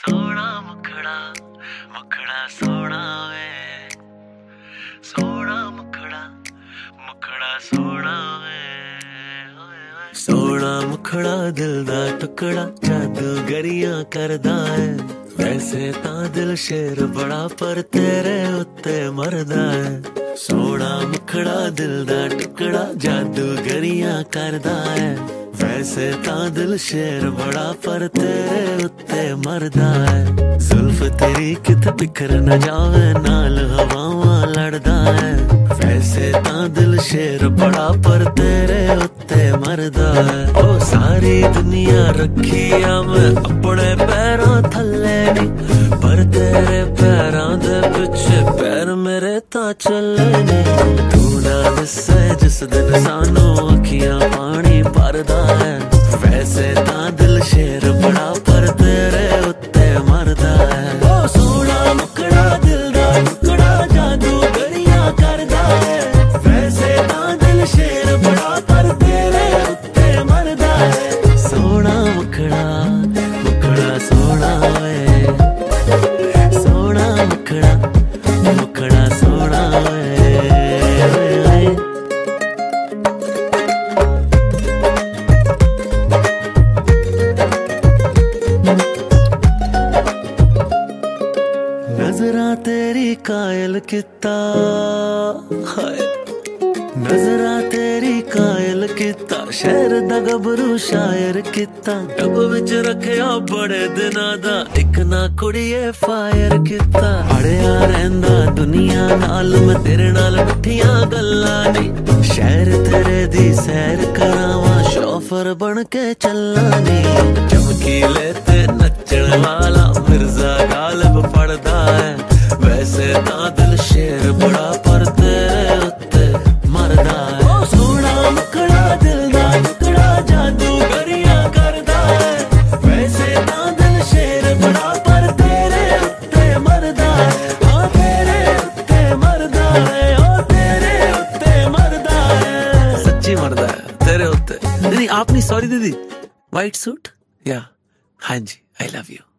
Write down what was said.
सोना मुखड़ा मुखड़ा सोना वे सोना मुखड़ा मुखड़ा सोना वे सोना मुखड़ा दिल दा टुकड़ा जादूगरियां करदा है वैसे तां दिल शेर बड़ा पर तेरे उत्ते मरदा है सोना मुखड़ा दिल दा टुकड़ा जादूगरियां करदा है वैसे तां दिल शेर बड़ा पर तेरे उत्ते मरदा है जुल्फ तेरी कित बिखर न जावे नाल हवावां लड़दा है वैसे तां दिल शेर बड़ा पर तेरे उत्ते मरदा है ओ सारी दुनिया रखी आ मैं अपने पैरां थल्ले नी पर तेरे पैरां दे पिछे पैर मेरे तां चले नी तू ना दस्से जिस दिन सानू अखियां पानी भरदा है वैसे तां दिल शेर बड़ा पर तेरे उत्ते मरदा है ओ सोना मुखड़ा दिल दा टुकड़ा जादूगरियां करदा है वैसे तां दिल शेर बड़ा पर तेरे उत्ते मरदा है सोना मुखड़ा मुखड़ा सोना वे सोना मुखड़ा मुखड़ा सोना वे नजरा तेरी कायल किता हाय नजरा तेरी कायल किता शहर दा गबरू शायर किता डब विच रखिया बड़े दिनां दा इक ना कुड़िए फायर किता अड़िया रहिंदा दुनिया नाल मैं तेरे नाल मिठियां गल्लां नी शहर तेरे दी सैर करावां शोफर बन के चल्ला नी चमकीले ते नचण वाला मिर्जा गालिब पड़दा है वैसे तां दिल शेर बड़ा पर तेरे उत्ते मरदा है ओ सोना मुखड़ा दिल दा टुकड़ा जादूगरियां करदा है वैसे तां दिल शेर बड़ा पर तेरे उत्ते मरदा है ओ तेरे उत्ते मरदा है ओ तेरे उत्ते मरदा है सच्ची मरदा है तेरे उत्ते दीदी आप नहीं सॉरी दीदी वाइट सूट या हाँ जी आई लव यू